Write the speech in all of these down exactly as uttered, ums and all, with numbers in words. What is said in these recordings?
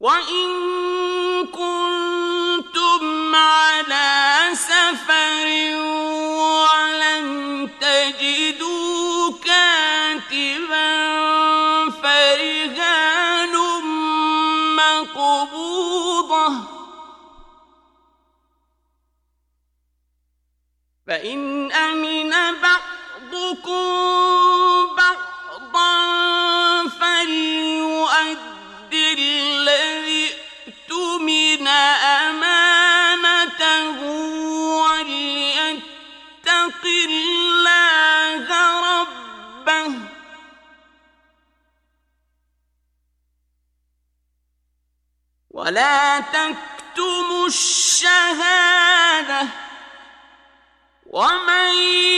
وإن كنتم على سفر ولم تجدوا كاتبا فرهان مقبوضة فإن أمن بعضكم بعضا فليؤد الذي اؤتمن أمانته وليتق الله ربه ولا تكتموا الشهادة ومن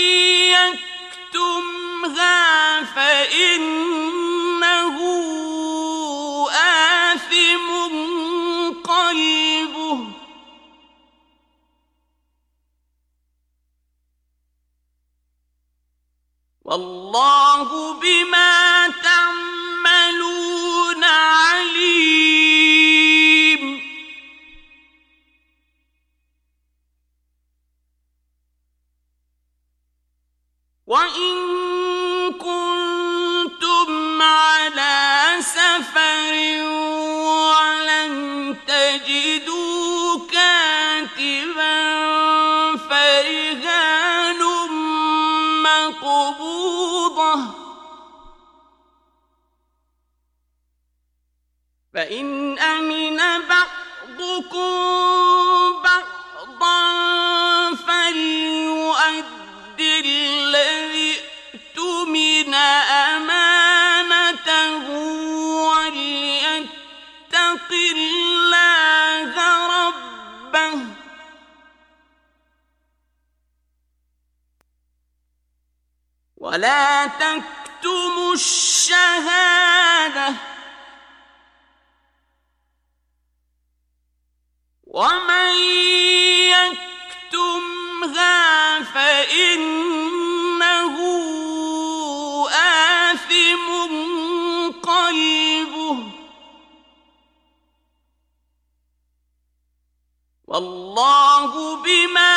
يكتمها فإنه آثم قلبه والله بما تعملون عليم. وإن كنتم على سفر ولم تجدوا كاتبا فرهان مقبوضة فإن أمن بعضكم بعضا فليؤد الذي اؤتمن أمانته وليتق الله ربه ولا تكتموا الشهادة ومن يكتمها فإنه آثم قلبه والله بما